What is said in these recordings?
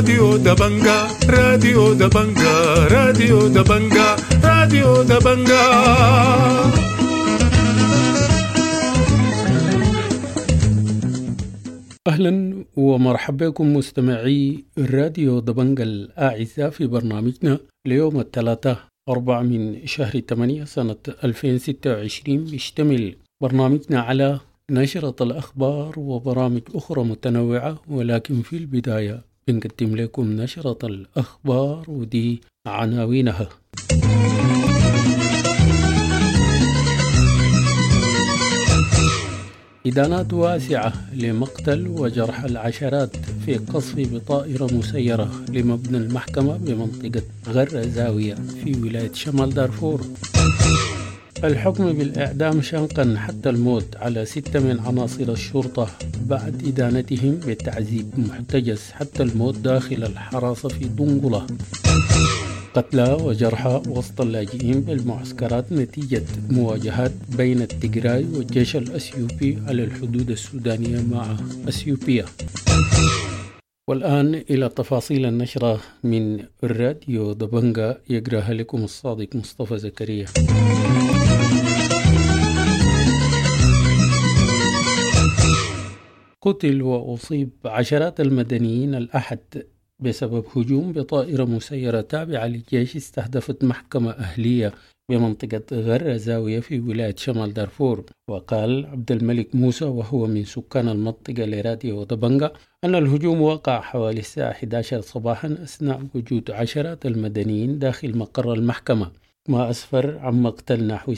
راديو دبنجا راديو دبنجا راديو دبنجا راديو دبنجا. أهلا ومرحبا بكم مستمعي الراديو دبنجا الأعزاء في برنامجنا ليوم الثلاثاء 4 من شهر 8 سنة 2026. بيشتمل برنامجنا على نشرة الأخبار وبرامج أخرى متنوعة، ولكن في البداية بنقدم لكم نشرة الأخبار ودي عناوينها. إدانات واسعة لمقتل وجرح العشرات في قصف بطائرة مسيرة لمبنى المحكمة بمنطقة غر زاوية في ولاية شمال دارفور. الحكم بالإعدام شنقا حتى الموت على 6 من عناصر الشرطة بعد إدانتهم بالتعذيب محتجز حتى الموت داخل الحراسة في دنقلة. قتلى وجرحى وسط اللاجئين بالمعسكرات نتيجة مواجهات بين التجراي والجيش الأثيوبي على الحدود السودانية مع أثيوبيا. والآن إلى تفاصيل النشرة من الراديو دبنجا، يقرأها لكم الصادق مصطفى زكريا. قتل وأصيب عشرات المدنيين الأحد بسبب هجوم بطائرة مسيرة تابعة للجيش استهدفت محكمة أهلية بمنطقة غر زاوية في ولاية شمال دارفور. وقال عبد الملك موسى وهو من سكان المنطقة لراديو دبنجا أن الهجوم وقع حوالي الساعة 11 صباحا أثناء وجود عشرات المدنيين داخل مقر المحكمة، ما أسفر عن مقتل نحو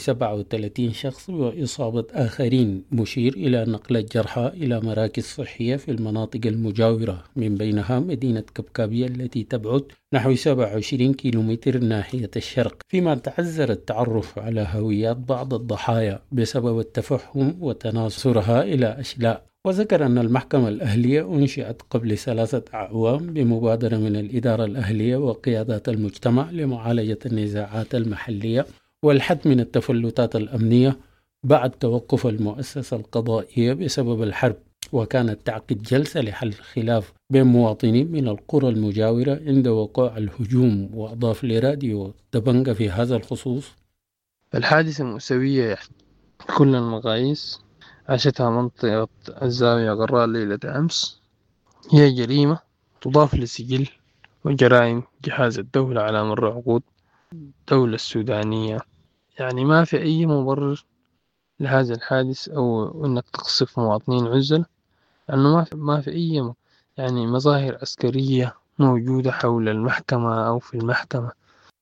37 شخص وإصابة آخرين، مشير إلى نقل الجرحى إلى مراكز صحية في المناطق المجاورة، من بينها مدينة كبكابية التي تبعد نحو 27 كيلومتر ناحية الشرق، فيما تعذر التعرف على هويات بعض الضحايا بسبب التفهم وتناصرها إلى أشلاء. وذكر أن المحكمة الأهلية أنشئت قبل 3 أعوام بمبادرة من الإدارة الأهلية وقيادات المجتمع لمعالجة النزاعات المحلية والحد من التفلتات الأمنية بعد توقف المؤسسة القضائية بسبب الحرب، وكانت تعقد جلسة لحل الخلاف بين مواطنين من القرى المجاورة عند وقوع الهجوم. وأضاف لراديو دبنجا في هذا الخصوص: الحادثة مؤسفية كل المقاييس عاشتها منطقة الزاوية غراء ليلة أمس، هي جريمة تضاف لسجل وجرائم جهاز الدولة على مر عقود الدولة السودانية. يعني ما في أي مبرر لهذا الحادث أو أنك تقصف مواطنين عزل، لأنه ما في أي يعني مظاهر عسكرية موجودة حول المحكمة أو في المحكمة.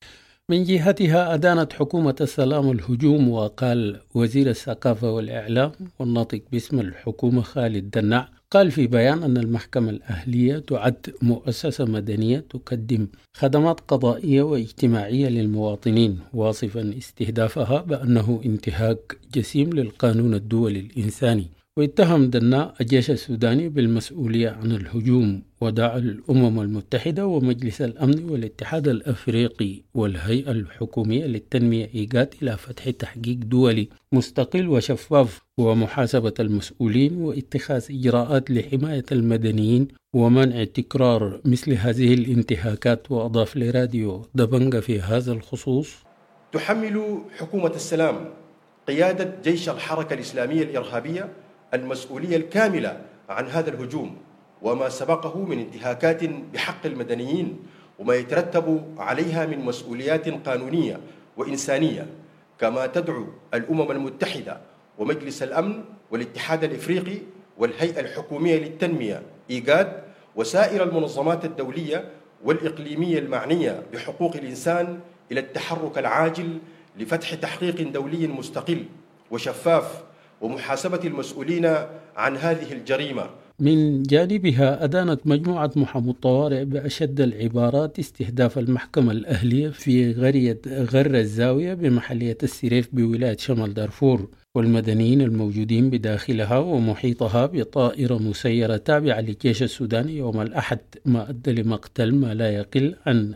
من جهتها أدانت حكومة السلام الهجوم، وقال وزير الثقافة والإعلام والناطق باسم الحكومة خالد دناع قال في بيان أن المحكمة الأهلية تعد مؤسسة مدنية تقدم خدمات قضائية واجتماعية للمواطنين، واصفا استهدافها بأنه انتهاك جسيم للقانون الدولي الإنساني. واتهم دناء الجيش السوداني بالمسؤولية عن الهجوم، ودعا الأمم المتحدة ومجلس الأمن والاتحاد الأفريقي والهيئة الحكومية للتنمية إيجاد إلى فتح تحقيق دولي مستقل وشفاف ومحاسبة المسؤولين واتخاذ إجراءات لحماية المدنيين ومنع تكرار مثل هذه الانتهاكات. وأضاف لراديو دبنجا في هذا الخصوص: تحمل حكومة السلام قيادة جيش الحركة الإسلامية الإرهابية المسؤولية الكاملة عن هذا الهجوم وما سبقه من انتهاكات بحق المدنيين وما يترتب عليها من مسؤوليات قانونية وإنسانية، كما تدعو الأمم المتحدة ومجلس الأمن والاتحاد الإفريقي والهيئة الحكومية للتنمية إيجاد وسائر المنظمات الدولية والإقليمية المعنية بحقوق الإنسان إلى التحرك العاجل لفتح تحقيق دولي مستقل وشفاف ومحاسبة المسؤولين عن هذه الجريمة. من جانبها أدانت مجموعة محامو الطوارئ بأشد العبارات استهداف المحكمة الأهلية في قرية غر الزاوية بمحلية السريف بولاية شمال دارفور والمدنيين الموجودين بداخلها ومحيطها بطائرة مسيرة تابعة للجيش السوداني يوم الأحد، ما أدى لمقتل ما لا يقل عن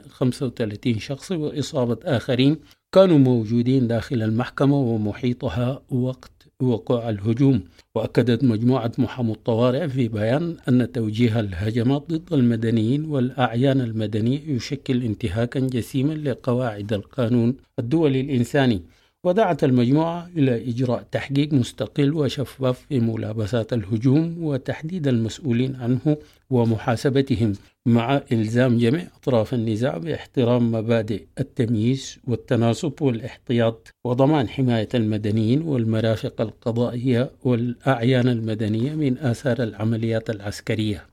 35 شخص وإصابة آخرين كانوا موجودين داخل المحكمة ومحيطها وقت وقوع الهجوم. وأكدت مجموعة محامو الطوارئ في بيان أن توجيه الهجمات ضد المدنيين والأعيان المدنية يشكل انتهاكا جسيما لقواعد القانون الدولي الإنساني. ودعت المجموعة إلى إجراء تحقيق مستقل وشفاف في ملابسات الهجوم وتحديد المسؤولين عنه ومحاسبتهم، مع إلزام جميع أطراف النزاع باحترام مبادئ التمييز والتناسب والاحتياط وضمان حماية المدنيين والمرافق القضائية والأعيان المدنية من آثار العمليات العسكرية.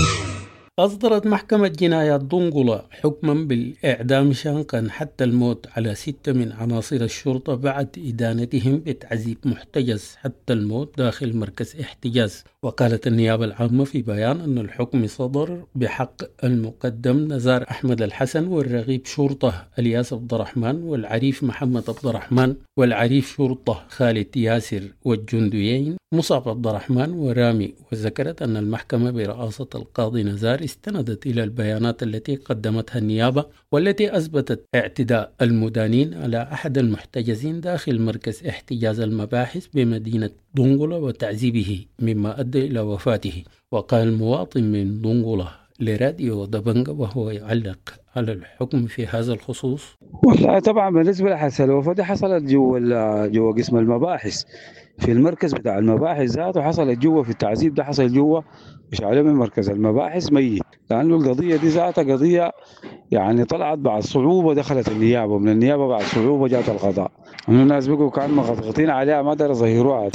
أصدرت محكمة جنايات دنقلة حكما بالإعدام شنقا حتى الموت على 6 من عناصر الشرطة بعد إدانتهم بتعذيب محتجز حتى الموت داخل مركز احتجاز. وقالت النيابة العامة في بيان أن الحكم صدر بحق المقدم نزار أحمد الحسن والرغيب شرطة الياس عبد الرحمن والعريف محمد عبد الرحمن والعريف شرطة خالد ياسر والجنديين مصعب عبد الرحمن ورامي. وذكرت أن المحكمة برئاسة القاضي نزار استندت إلى البيانات التي قدمتها النيابة والتي أثبتت اعتداء المدانين على أحد المحتجزين داخل مركز احتجاز المباحث بمدينة دنقلة وتعذيبه مما أدى إلى وفاته. وقال مواطن من دنقلة لراديو دبنجة وهو يعلق على الحكم في هذا الخصوص: والله طبعا بالنسبة لحادثة الوفاة دي حصلت جوا قسم المباحث في المركز بتاع المباحث ذاته، حصلت جوا في التعذيب ده، حصل جوا مش عليه من مركز المباحث ميت، لأنه القضية دي ذاتها قضية يعني طلعت بعد صعوبة، دخلت النيابة ومن النيابة بعد صعوبة جات القضاء، إنه الناس بقوا كانوا مغطغطين عليها ما دار يظهروها.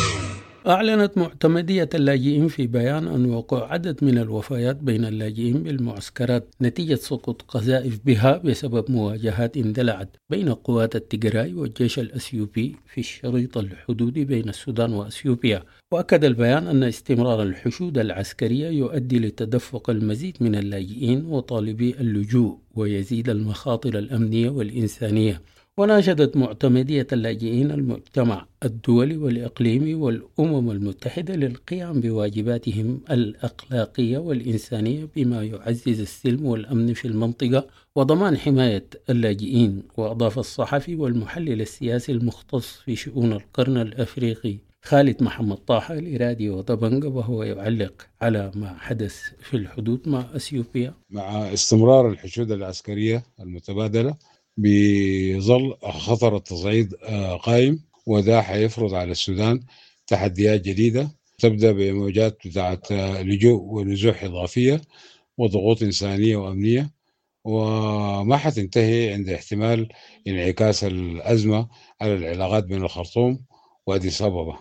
أعلنت معتمدية اللاجئين في بيان أن وقوع عدد من الوفيات بين اللاجئين بالمعسكرات نتيجة سقوط قذائف بها بسبب مواجهات اندلعت بين قوات التجراي والجيش الأثيوبي في الشريط الحدودي بين السودان وأثيوبيا. وأكد البيان أن استمرار الحشود العسكرية يؤدي لتدفق المزيد من اللاجئين وطالبي اللجوء ويزيد المخاطر الأمنية والإنسانية. وناشدت معتمدية اللاجئين المجتمع الدولي والإقليمي والأمم المتحدة للقيام بواجباتهم الأخلاقية والإنسانية بما يعزز السلم والأمن في المنطقة وضمان حماية اللاجئين. وأضاف الصحفي والمحلل السياسي المختص في شؤون القرن الأفريقي خالد محمد طه لراديو دبنجة وهو يعلق على ما حدث في الحدود مع أثيوبيا: مع استمرار الحشود العسكرية المتبادلة بيظل خطر التصعيد قائم، وده حيفرض على السودان تحديات جديدة تبدأ بموجات بتاعت لجوء ونزوح إضافية وضغوط إنسانية وأمنية، وما حتنتهي عند احتمال انعكاس الأزمة على العلاقات بين الخرطوم وأديس أبابا.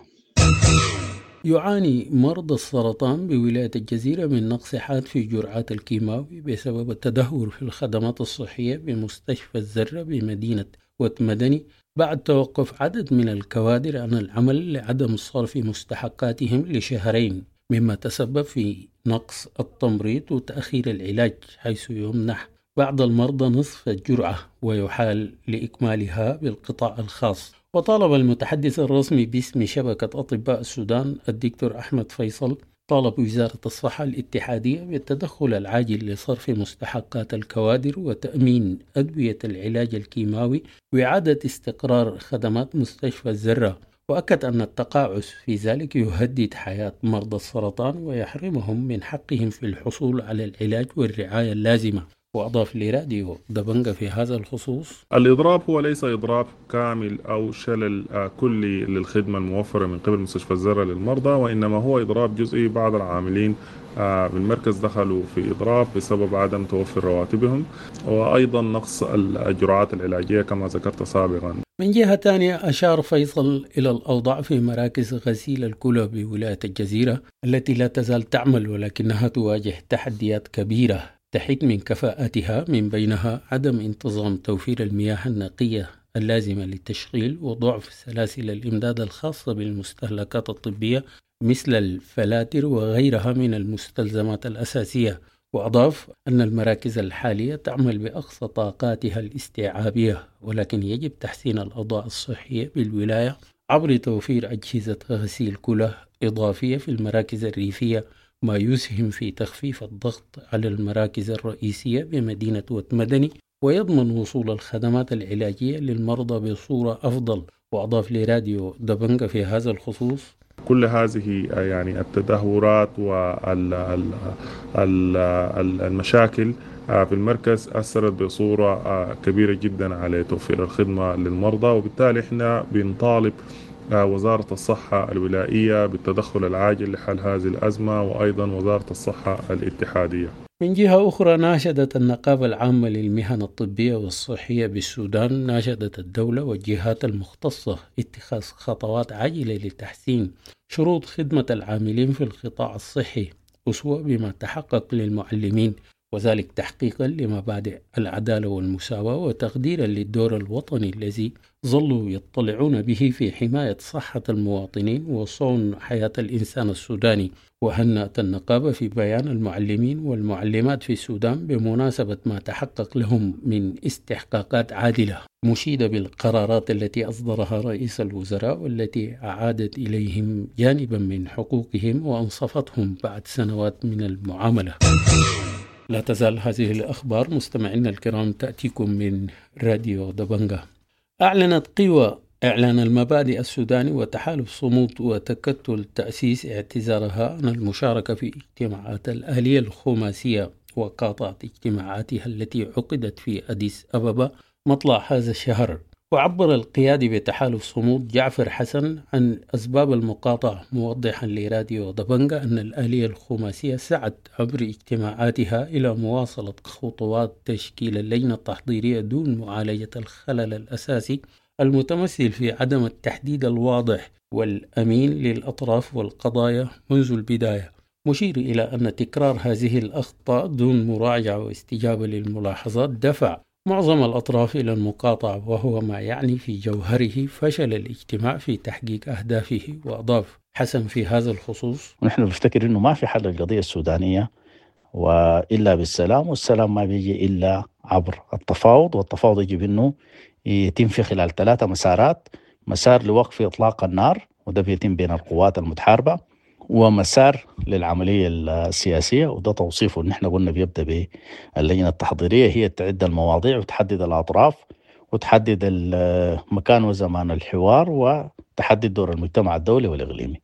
يعاني مرضى السرطان بولاية الجزيرة من نقص حاد في جرعات الكيماوي بسبب التدهور في الخدمات الصحية بمستشفى الزرة بمدينة وتمدني بعد توقف عدد من الكوادر عن العمل لعدم صرف مستحقاتهم لشهرين، مما تسبب في نقص التمريض وتأخير العلاج، حيث يمنح بعض المرضى نصف الجرعة ويحال لإكمالها بالقطاع الخاص. وطالب المتحدث الرسمي باسم شبكة أطباء السودان الدكتور أحمد فيصل طالب وزارة الصحة الاتحادية بالتدخل العاجل لصرف مستحقات الكوادر وتأمين أدوية العلاج الكيماوي وإعادة استقرار خدمات مستشفى الزرة. وأكد أن التقاعس في ذلك يهدد حياة مرضى السرطان ويحرمهم من حقهم في الحصول على العلاج والرعاية اللازمة. وأضاف لراديو دبنجة في هذا الخصوص: الإضراب هو ليس إضراب كامل أو شلل كلي للخدمة الموفرة من قبل مستشفى الزرة للمرضى، وإنما هو إضراب جزئي. بعض العاملين بالمركز دخلوا في إضراب بسبب عدم توفر رواتبهم وأيضا نقص الجرعات العلاجية كما ذكرت سابقا. من جهة تانية أشار فيصل إلى الأوضاع في مراكز غسيل الكلى بولاية الجزيرة التي لا تزال تعمل ولكنها تواجه تحديات كبيرة تحد من كفاءتها، من بينها عدم انتظام توفير المياه النقية اللازمة للتشغيل وضعف سلاسل الإمداد الخاصة بالمستهلكات الطبية مثل الفلاتر وغيرها من المستلزمات الأساسية. وأضاف أن المراكز الحالية تعمل بأقصى طاقاتها الاستيعابية، ولكن يجب تحسين الأوضاع الصحية بالولاية عبر توفير أجهزة غسيل كلى إضافية في المراكز الريفية، ما يسهم في تخفيف الضغط على المراكز الرئيسية بمدينة وتمدني ويضمن وصول الخدمات العلاجية للمرضى بصورة أفضل. وأضاف لراديو دبنجة في هذا الخصوص: كل هذه يعني التدهورات والمشاكل في المركز أثرت بصورة كبيرة جدا على توفير الخدمة للمرضى، وبالتالي احنا بنطالب وزارة الصحة الولائية بالتدخل العاجل لحل هذه الأزمة، وأيضا وزارة الصحة الاتحادية. من جهة أخرى، ناشدت النقابة العامة للمهن الطبية والصحية بالسودان ناشدت الدولة والجهات المختصة اتخاذ خطوات عاجلة لتحسين شروط خدمة العاملين في القطاع الصحي أسوة بما تحقق للمعلمين، وذلك تحقيقا لمبادئ العدالة والمساواة وتقديرا للدور الوطني الذي ظلوا يطلعون به في حماية صحة المواطنين وصون حياة الإنسان السوداني. وهنأت النقابة في بيان المعلمين والمعلمات في السودان بمناسبة ما تحقق لهم من استحقاقات عادلة، مشيدة بالقرارات التي أصدرها رئيس الوزراء والتي أعادت إليهم جانبا من حقوقهم وأنصفتهم بعد سنوات من المعاملة. لا تزال هذه الأخبار مستمعينا الكرام تأتيكم من راديو دبنجة. أعلنت قوى إعلان المبادئ السوداني وتحالف صمود وتكتل تأسيس اعتذارها عن المشاركة في اجتماعات الآلية الخماسية وقاطعت اجتماعاتها التي عقدت في أديس أبابا مطلع هذا الشهر. وعبر القيادي بتحالف صمود جعفر حسن عن أسباب المقاطعة، موضحا لراديو دبنجة أن الآلية الخماسية سعت عبر اجتماعاتها إلى مواصلة خطوات تشكيل اللجنة التحضيرية دون معالجة الخلل الأساسي المتمثل في عدم التحديد الواضح والأمين للأطراف والقضايا منذ البداية، مشير إلى أن تكرار هذه الأخطاء دون مراجعة واستجابة للملاحظات دفع معظم الأطراف إلى المقاطعة، وهو ما يعني في جوهره فشل الاجتماع في تحقيق أهدافه. وأضاف حسن في هذا الخصوص: ونحن بنفتكر إنه ما في حل للقضية السودانية وإلا بالسلام، والسلام ما بيجي إلا عبر التفاوض، والتفاوض يجب إنه يتم في خلال 3 مسارات: مسار لوقف إطلاق النار وده بيتم بين القوات المتحاربة، ومسار للعملية السياسية وده توصيفه نحن قلنا بيبدأ باللجنة التحضيرية، هي تعد المواضيع وتحدد الأطراف وتحدد المكان وزمان الحوار وتحدد دور المجتمع الدولي والإقليمي.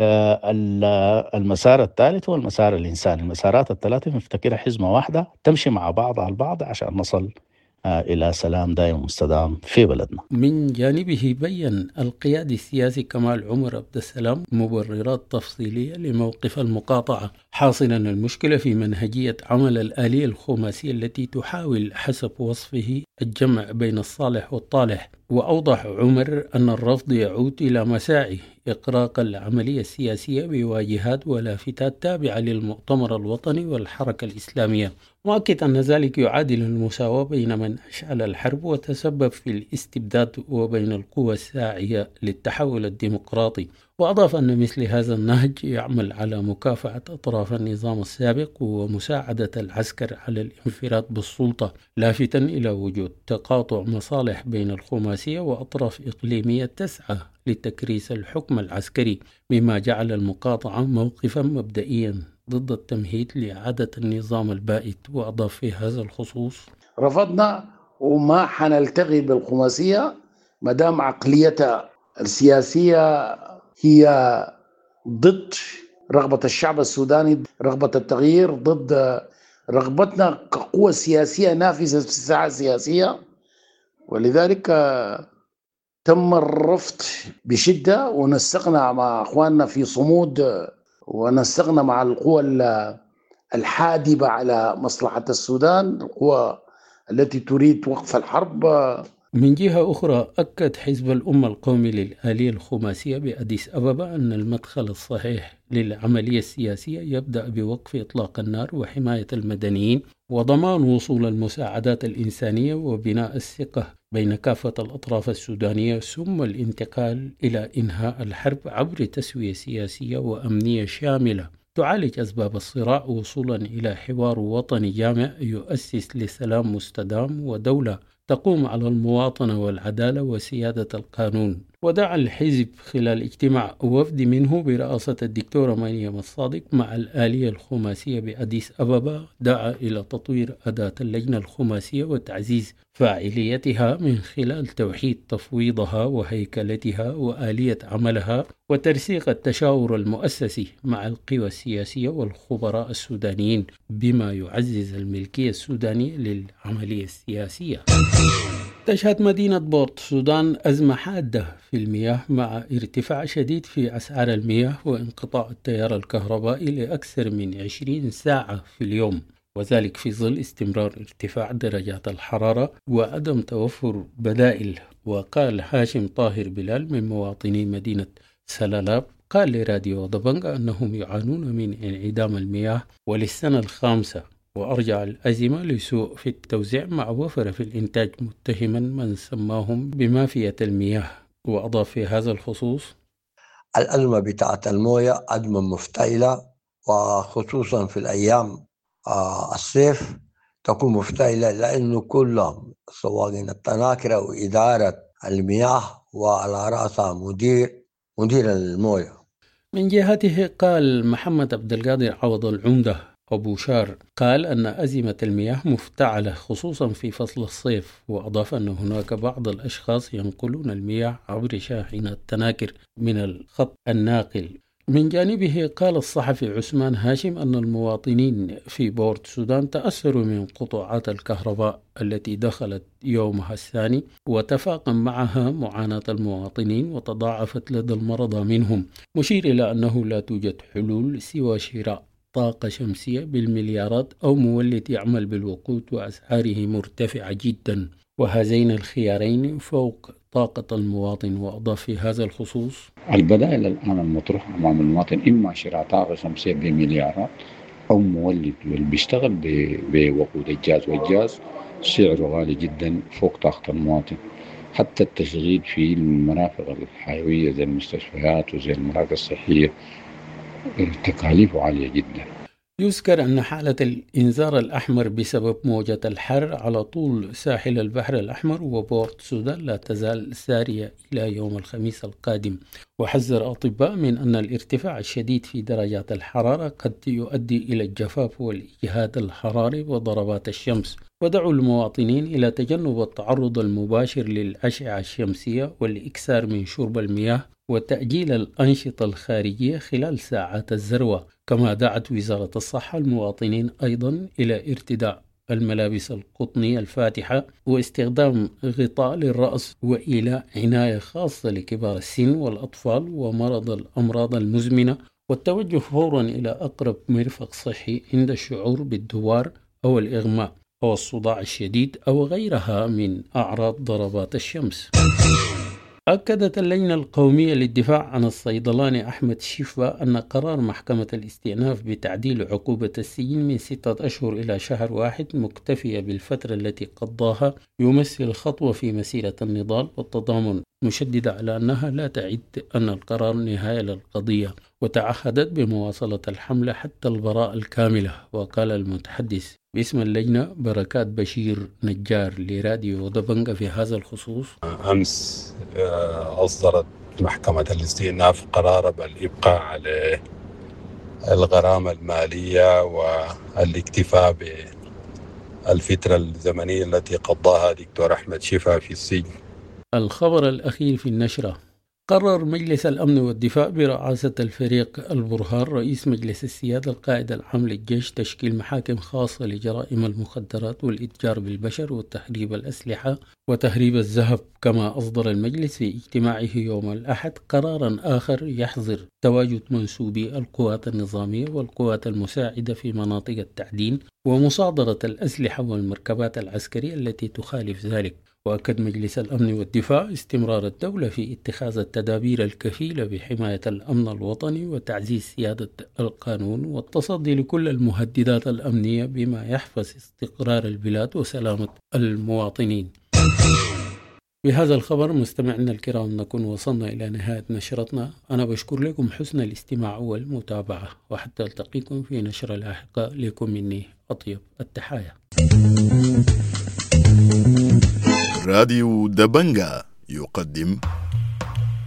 المسار الثالث هو المسار الإنساني. المسارات الثلاثة نفتكرها حزمة واحدة تمشي مع بعضها البعض عشان نصل إلى سلام دائم مستدام في بلدنا. من جانبه بيّن القيادي السياسي كمال عمر عبد السلام مبررات تفصيلية لموقف المقاطعة، حاصلا المشكلة في منهجية عمل الآلية الخماسية التي تحاول حسب وصفه الجمع بين الصالح والطالح. وأوضح عمر أن الرفض يعود إلى مساعي إقراق العملية السياسية بواجهات ولافتات تابعة للمؤتمر الوطني والحركة الإسلامية، مؤكد أن ذلك يعادل المساواة بين من أشعل الحرب وتسبب في الاستبداد وبين القوى الساعية للتحول الديمقراطي. وأضاف أن مثل هذا النهج يعمل على مكافحة أطراف النظام السابق ومساعدة العسكر على الانفراد بالسلطة، لافتا إلى وجود تقاطع مصالح بين الخماسية وأطراف إقليمية تسعى لتكريس الحكم العسكري، مما جعل المقاطعة موقفا مبدئيا ضد التمهيد لإعادة النظام البائد. وأضاف في هذا الخصوص: رفضنا وما حنلتغي بالخماسية مدام عقليتها السياسية هي ضد رغبة الشعب السوداني، رغبة التغيير، ضد رغبتنا كقوة سياسية نافذة في الساحة السياسية. ولذلك تم الرفض بشدة، ونسقنا مع أخواننا في صمود ونسقنا مع القوى الحادبة على مصلحة السودان، القوى التي تريد وقف الحرب. من جهة أخرى، أكد حزب الأمة القومي للآلية الخماسية بأديس أبابا أن المدخل الصحيح للعملية السياسية يبدأ بوقف إطلاق النار وحماية المدنيين وضمان وصول المساعدات الإنسانية وبناء الثقة بين كافة الأطراف السودانية، ثم الانتقال إلى إنهاء الحرب عبر تسوية سياسية وأمنية شاملة تعالج أسباب الصراع وصولا إلى حوار وطني جامع يؤسس لسلام مستدام ودولة تقوم على المواطنة والعدالة وسيادة القانون. ودعا الحزب خلال اجتماع وفد منه برئاسة الدكتورة مريم الصادق مع الآلية الخماسية بأديس أبابا، دعا إلى تطوير أداة اللجنة الخماسية وتعزيز فاعليتها من خلال توحيد تفويضها وهيكلتها وآلية عملها وترسيخ التشاور المؤسسي مع القوى السياسية والخبراء السودانيين بما يعزز الملكية السودانية للعملية السياسية. تشهد مدينة بورت السودان أزمة حادة في المياه مع ارتفاع شديد في أسعار المياه وانقطاع التيار الكهربائي لأكثر من 20 ساعة في اليوم، وذلك في ظل استمرار ارتفاع درجات الحرارة وعدم توفر بدائل. وقال هاشم طاهر بلال من مواطني مدينة سلالاب قال لراديو دبنجة أنهم يعانون من انعدام المياه وللسنة الخامسة، وأرجع الأزمة لسوء في التوزيع مع وفرة في الإنتاج، متهما من سماهم بمافية المياه. وأضاف في هذا الخصوص: الأزمة بتاعت الموية أزمة مفتعلة، وخصوصا في الأيام الصيف تكون مفتعلة، لأنه كلهم سواقين التناكرة وإدارة المياه وعلى رأسها مدير الموية. من جهته قال محمد عبد القادر عوض العمدة أبو شار قال أن أزمة المياه مفتعلة خصوصا في فصل الصيف، وأضاف أن هناك بعض الأشخاص ينقلون المياه عبر شاحنات تناكر من الخط الناقل. من جانبه قال الصحفي عثمان هاشم أن المواطنين في بورت السودان تأثروا من قطوعات الكهرباء التي دخلت يومها الثاني، وتفاقم معها معاناة المواطنين وتضاعفت لدى المرضى منهم، مشير إلى أنه لا توجد حلول سوى شراء طاقة شمسية بالمليارات أو مولد يعمل بالوقود وأسعاره مرتفعة جدا، وهذين الخيارين فوق طاقة المواطن. وأضاف في هذا الخصوص: البدائل الآن المطروحة أمام المواطن إما شراء طاقة شمسية بمليارات أو مولد بيشتغل بوقود الجاز، والجاز سعره غالي جدا فوق طاقة المواطن. حتى التشغيل في المرافق الحيوية زي المستشفيات وزي المراكز الصحية تكاليفه عالية جدا. يذكر أن حالة الإنذار الأحمر بسبب موجة الحر على طول ساحل البحر الأحمر وبورت السودان لا تزال سارية إلى يوم الخميس القادم، وحذر أطباء من أن الارتفاع الشديد في درجات الحرارة قد يؤدي إلى الجفاف والإجهاد الحراري وضربات الشمس، ودعوا المواطنين إلى تجنب التعرض المباشر للأشعة الشمسية والإكثار من شرب المياه وتأجيل الأنشطة الخارجية خلال ساعات الذروة. كما دعت وزارة الصحة المواطنين أيضا إلى ارتداء الملابس القطنية الفاتحة واستخدام غطاء للرأس وإلى عناية خاصة لكبار السن والأطفال ومرض الأمراض المزمنة، والتوجه فورا إلى أقرب مرفق صحي عند الشعور بالدوار أو الإغماء أو الصداع الشديد أو غيرها من أعراض ضربات الشمس. أكدت اللجنة القومية للدفاع عن الصيدلاني أحمد شفا أن قرار محكمة الاستئناف بتعديل عقوبة السجن من 6 أشهر إلى شهر واحد مكتفية بالفترة التي قضاها يمثل خطوة في مسيرة النضال والتضامن، مشددة على أنها لا تعد أن القرار نهاية للقضية، وتعهدت بمواصلة الحملة حتى البراءة الكاملة. وقال المتحدث باسم اللجنة بركات بشير نجار لراديو دبنجة في هذا الخصوص: أمس أصدرت محكمة الاستئناف قرار بالإبقاء على الغرامة المالية والاكتفاء بالفترة الزمنية التي قضاها دكتور أحمد شفا في السجن. الخبر الأخير في النشرة: قرر مجلس الأمن والدفاع برئاسة الفريق البرهان رئيس مجلس السيادة القائد العام للجيش تشكيل محاكم خاصة لجرائم المخدرات والإتجار بالبشر وتهريب الأسلحة وتهريب الذهب. كما أصدر المجلس في اجتماعه يوم الأحد قرارا آخر يحظر تواجد منسوبي القوات النظامية والقوات المساعدة في مناطق التعدين ومصادرة الأسلحة والمركبات العسكرية التي تخالف ذلك. وأكد مجلس الأمن والدفاع استمرار الدولة في اتخاذ التدابير الكفيلة بحماية الأمن الوطني وتعزيز سيادة القانون والتصدي لكل المهددات الأمنية بما يحفظ استقرار البلاد وسلامة المواطنين. بهذا الخبر مستمعينا الكرام نكون وصلنا إلى نهاية نشرتنا. أنا بشكر لكم حسن الاستماع والمتابعة، وحتى ألتقيكم في نشرة لاحقة. لكم مني أطيب التحايا. راديو دبنجة يقدم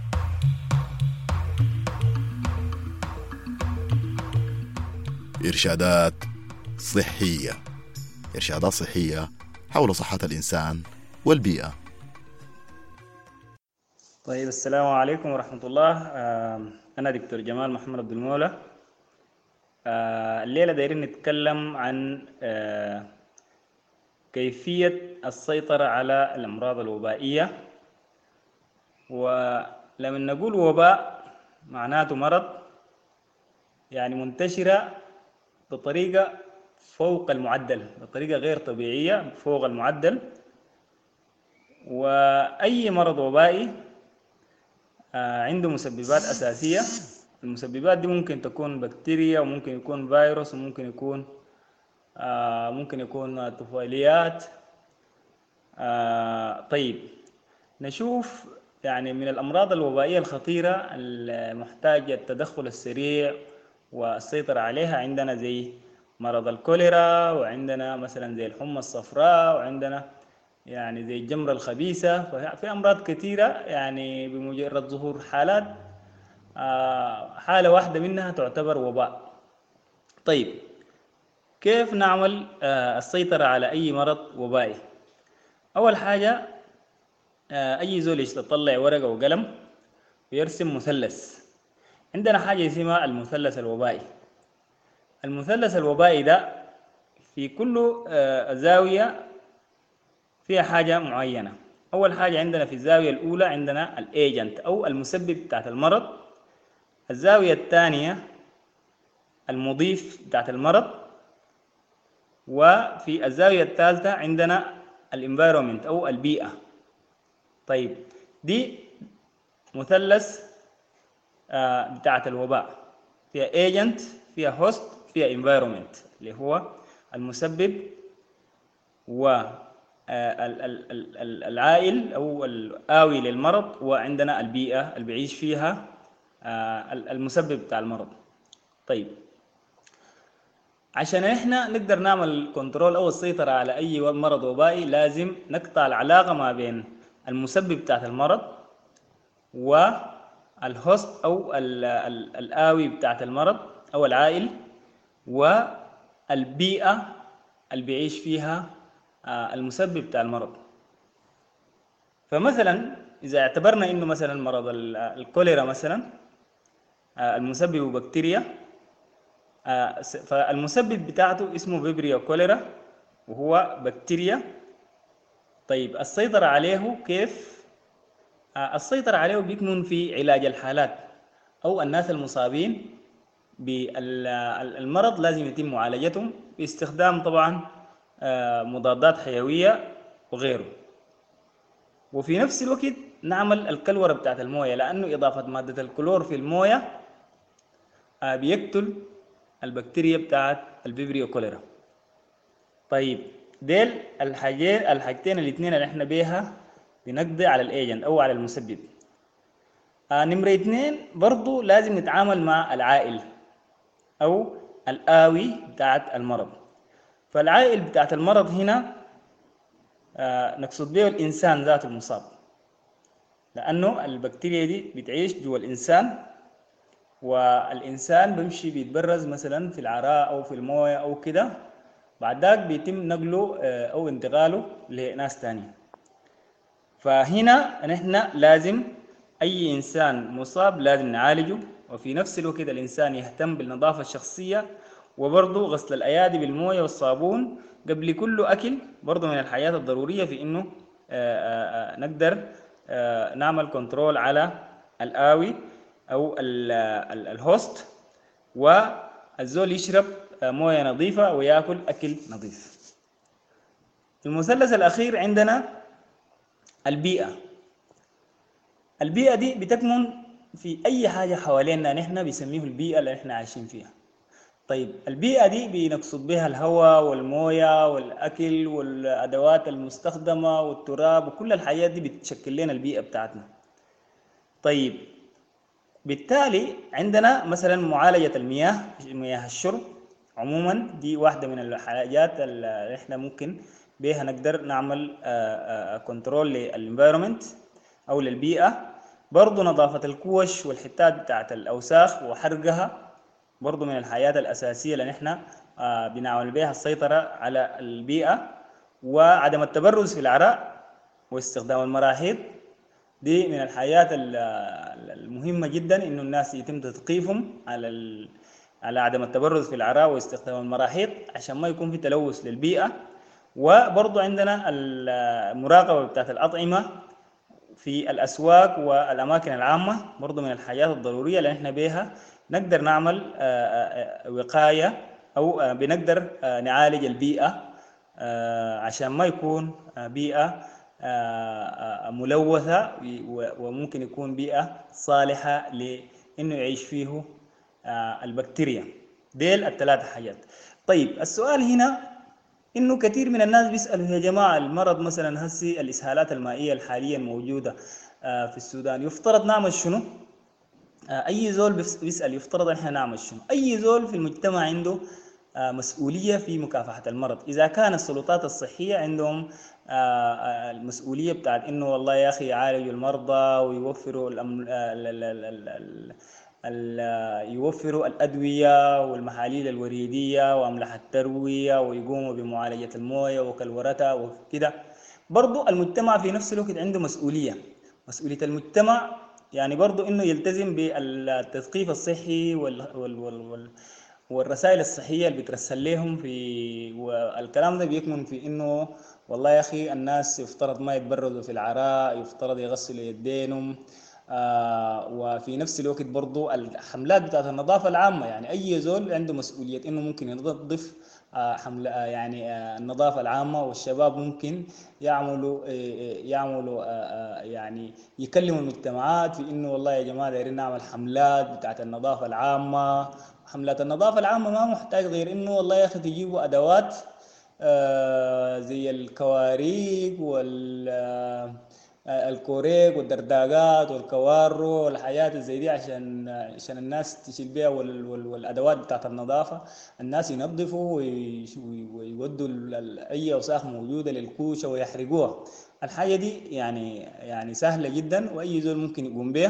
إرشادات صحية، إرشادات صحية حول صحة الإنسان والبيئة. طيب، السلام عليكم ورحمة الله. أنا دكتور جمال محمد عبد المولى. الليلة دايرين نتكلم عن كيفية السيطرة على الأمراض الوبائية. ولما نقول وباء معناته مرض يعني منتشرة بطريقة فوق المعدل، بطريقة غير طبيعية فوق المعدل. وأي مرض وبائي عنده مسببات أساسية. المسببات دي ممكن تكون بكتيريا، وممكن يكون فيروس، وممكن يكون طفيليات. طيب، نشوف يعني من الأمراض الوبائية الخطيرة المحتاجة التدخل السريع والسيطرة عليها. عندنا زي مرض الكوليرا، وعندنا مثلا زي الحمى الصفراء، وعندنا يعني زي الجمرة الخبيثة. ففي أمراض كثيرة يعني بمجرد ظهور حالات حالة واحدة منها تعتبر وباء. طيب، كيف نعمل السيطرة على أي مرض وبائي؟ أول حاجة أي زول يطلع ورقة وقلم ويرسم مثلث. عندنا حاجة اسمها المثلث الوبائي. المثلث الوبائي ده في كل زاوية فيها حاجة معينة. أول حاجة عندنا في الزاوية الأولى عندنا الإيجنت أو المسبب بتاعت المرض. الزاوية الثانية المضيف بتاعت المرض. وفي الزاوية الثالثة عندنا الانفايرومنت أو البيئة. طيب، دي مثلث بتاعت الوباء، فيها ايجنت، فيها هوست، فيها انفايرومنت اللي هو المسبب والعائل أو الآوي للمرض، وعندنا البيئة اللي بيعيش فيها المسبب بتاع المرض. طيب، عشان احنا نقدر نعمل كنترول او السيطرة على اي مرض وبائي لازم نقطع العلاقة ما بين المسبب بتاعت المرض والهوست او الآوي بتاعت المرض او العائل، والبيئة اللي بيعيش فيها المسبب بتاع المرض. فمثلا اذا اعتبرنا انه مثلا مرض الكوليرا مثلا المسبب بكتيريا، فالمسبب بتاعته اسمه فيبريو كوليرا وهو بكتيريا. طيب، السيطرة عليه كيف؟ السيطرة عليه بيكمن في علاج الحالات أو الناس المصابين بالمرض لازم يتم معالجتهم باستخدام طبعا مضادات حيوية وغيره. وفي نفس الوقت نعمل الكلورة بتاعت الموية، لأنه إضافة مادة الكلور في الموية بيقتل البكتيريا بتاعت الفيبريو كوليرا. طيب، ديل الحاجتين الاثنين اللي احنا بيها بنقضي على الايجنت او على المسبب. نمرة 2 برضو لازم نتعامل مع العائل او الآوي بتاعت المرض. فالعائل بتاعت المرض هنا نقصد به الانسان ذات المصاب، لانه البكتيريا دي بتعيش جوا الانسان، والإنسان بيمشي بيتبرز مثلا في العراء أو في الموية أو كده، بعد ذلك بيتم نقله أو انتقاله لناس تانية. فهنا نحن لازم أي إنسان مصاب لازم نعالجه، وفي نفس الوقت الإنسان يهتم بالنظافة الشخصية، وبرضه غسل الأيادي بالموية والصابون قبل كل أكل برضه من الحياة الضرورية في إنه نقدر نعمل كنترول على الآوي أو الهوست، والزول يشرب موية نظيفة ويأكل أكل نظيف. المثلث الأخير عندنا البيئة. البيئة دي بتكمن في أي حاجة حوالينا نحن بيسميه البيئة اللي نحن عايشين فيها. طيب، البيئة دي بنقصد بها الهواء والموية والأكل والأدوات المستخدمة والتراب وكل الحاجات دي بتشكل لنا البيئة بتاعتنا. طيب، بالتالي عندنا مثلا معالجة المياه، مياه الشرب عموما دي واحدة من الحاجات اللي احنا ممكن بها نقدر نعمل كنترول للانفايرومنت او للبيئة. برضو نظافة الكوش والحتات بتاعت الأوساخ وحرقها برضو من الحياة الأساسية اللي نحن بنعمل بها السيطرة على البيئة. وعدم التبرز في العراء واستخدام المراحيض دي من الحياة المهمة جدا، إنه الناس يتم تثقيفهم على عدم التبرز في العراء واستخدام المراحيض عشان ما يكون في تلوث للبيئة. وبرضو عندنا المراقبة بتاعت الأطعمة في الأسواق والأماكن العامة، برضو من الحياة الضرورية اللي نحن بها نقدر نعمل وقاية أو بنقدر نعالج البيئة عشان ما يكون بيئة ملوثة، وممكن يكون بيئة صالحة لأنه يعيش فيه البكتيريا. ديل الثلاث حاجات. طيب السؤال هنا إنه كثير من الناس بيسألوا يا جماعة المرض مثلا هسي الإسهالات المائية الحالية موجودة في السودان يفترض نعمل شنو؟ أي زول بيسأل يفترض إحنا نعمل شنو؟ أي زول في المجتمع عنده مسؤولية في مكافحة المرض. إذا كان السلطات الصحية عندهم المسؤولية بتاعت إنه والله يا أخي يعالجوا المرضى ويوفروا يوفروا الأدوية والمحاليل الوريدية وأملاح التروية ويقوموا بمعالجة الموية وكالورتها وكده، برضو المجتمع في نفس الوقت عنده مسؤولية المجتمع يعني برضو إنه يلتزم بالتثقيف الصحي والرسائل الصحية اللي بترسل لهم والكلام ده بيكمن في إنه والله يا أخي الناس يفترض ما يتبردوا في العراء، يفترض يغسلوا يدينهم، وفي نفس الوقت برضو الحملات بتاعت النظافة العامة، يعني أي زول عنده مسؤولية إنه ممكن ينظف حملة يعني النظافة العامة، والشباب ممكن يعملوا يعني يكلموا المجتمعات في إنه والله يا جماعة دايرين نعمل حملات بتاعت النظافة العامة. حملات النظافة العامة ما محتاج غير إنه والله يا أخي تجيبوا أدوات زي الكواريك والكوريك والدرداقات والكوارو والحاجات زي دي عشان الناس تشيل بيها، والأدوات بتاعت النظافة الناس ينظفوا ويودوا أي أوساخ موجودة للكوشة ويحرقوها. الحاجة دي يعني سهلة جدا وأي زول ممكن يقوم بها.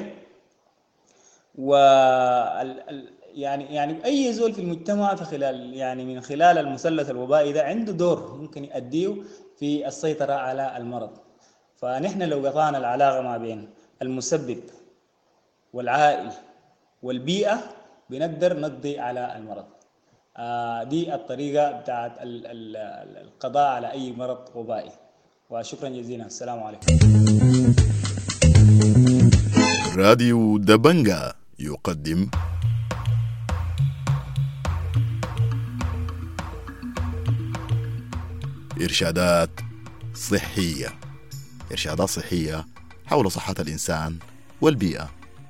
يعني أي زول في المجتمع في خلال من خلال المثلث الوبائي ده عنده دور ممكن يؤديه في السيطرة على المرض. فنحن لو قطعنا العلاقة ما بين المسبب والعائل والبيئة بنقدر نقضي على المرض. دي الطريقة بتاعت القضاء على أي مرض وبائي. وشكرا جزيلا، السلام عليكم. راديو دبنجا يقدم إرشادات صحية حول صحة الإنسان والبيئة.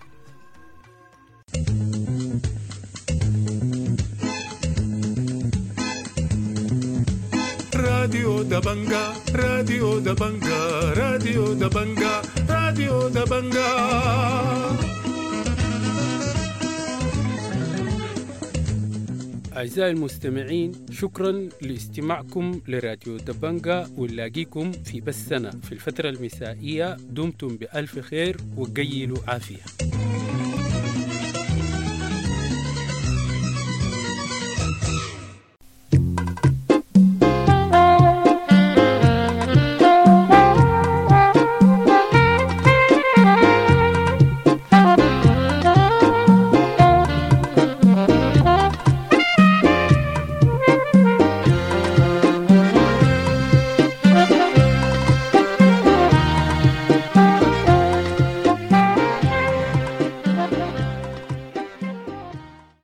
راديو دبنجا راديو دبنجا راديو دبنجا راديو دبنجا. أعزائي المستمعين، شكرا لاستماعكم لراديو دبنجا، ونلاقيكم في بثنا في الفترة المسائية. دمتم بألف خير وقيلوا عافية.